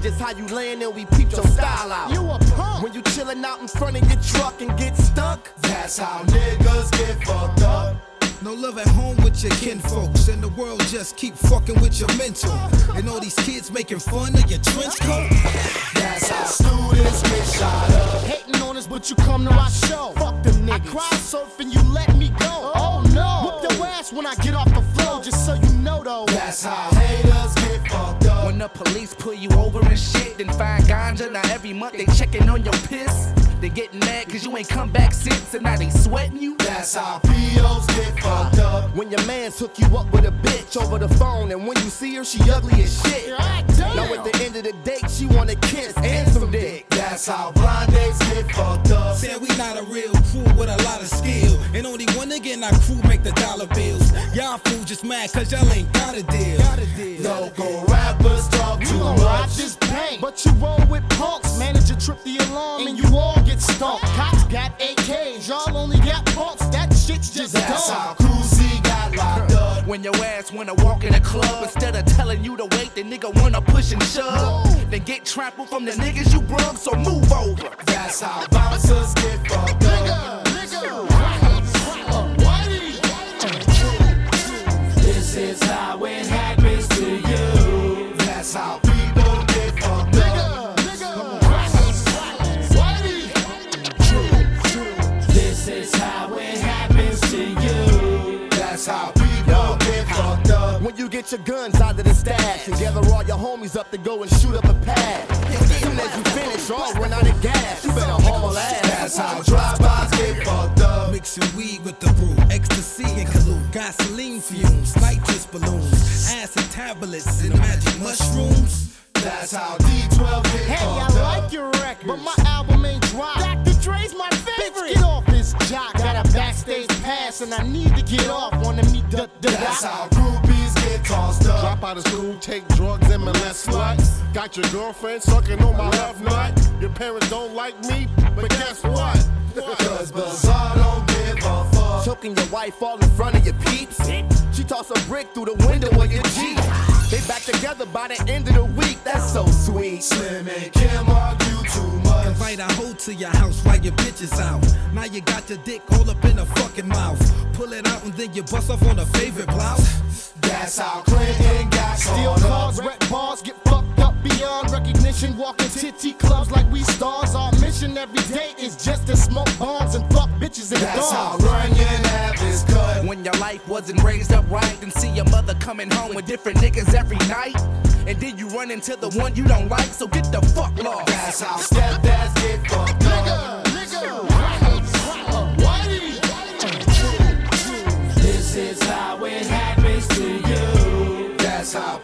just how you layin' and we peep your style out. You a punk. When you chillin' out in front of your truck and get stuck, that's how niggas get fucked up. No love at home with your kinfolks, and the world just keep fucking with your mental. And all these kids making fun of your trench coat. That's how students get shot up. Hating on us, but you come to our show. Fuck them niggas. I crowd surf and you let me go. Oh no. Whoop your ass when I get off the floor, just so you know though. That's how haters get fucked up. When the police pull you over and shit, then find ganja. Now every month they checking on your piss. They getting mad cause you ain't come back since, and now they sweating you. That's how POs get fucked up. When your mans hook you up with a bitch over the phone, and when you see her, she ugly as shit. Now at the end of the date, she wanna kiss and some dick. That's how blind dates get fucked up. Said we not a real crew with a lot of skill, and only one nigga in our crew make the dollar bills. Y'all fools just mad cause y'all ain't got a deal. Local rappers talk too much. This pain, but you roll with punks. Manager trip the alarm and you all get stumped. Cops got AKs, y'all only got pumps. That shit's just That's dumb. how Cruzy got locked up. When your ass wanna walk in the club, instead of telling you to wait, the nigga wanna push and shove. Then get trampled from the niggas you brung, so move over. That's how bouncers get fucked up. This is how it happens to you. That's how people get fucked up. This is how it happens to you. That's how people get fucked up. When you get your guns out of the stash and gather all your homies up to go and shoot up a pad. As soon as you finish, y'all run out of gas. You better haul ass. That's how drive-bys get fucked up. Mixing weed with the brew, ecstasy and collude, gasoline fumes, nitrous balloons, acid tablets and magic mushrooms. That's how D12 get Hey, fucked I up. like your record, but my album ain't dropped. Dr. Dre's my favorite. Bitch, get off this jock. Got a backstage pass and I need to get off. Wanna meet the That's how groupies get tossed up. Drop out of school, take drugs and molest sluts. Got your girlfriend sucking on my left nut. Your parents don't like me, but guess what? Cause Bizarre don't give a fuck. Choking your wife all in front of your peeps. She toss a brick through the window of your Jeep. They back together by the end of the week. That's so sweet. Slim and Kim argue too much. Invite a hoe to your house while your bitch is out. Now you got your dick all up in her fucking mouth. Pull it out and then you bust off on her favorite blouse. That's how Clinton got Steal caught cars, up. wreck bars, get fucked up beyond recognition. Walking titty clubs like we stars. Our mission every day is just to smoke bombs and fuck bitches and That's how dogs. Runyon Ave is cut. When your life wasn't raised up right, then see your mother coming home with different niggas every night. And then you run into the one you don't like, so get the fuck lost. That's how stepdads get fucked up. This is how it happens to you. That's how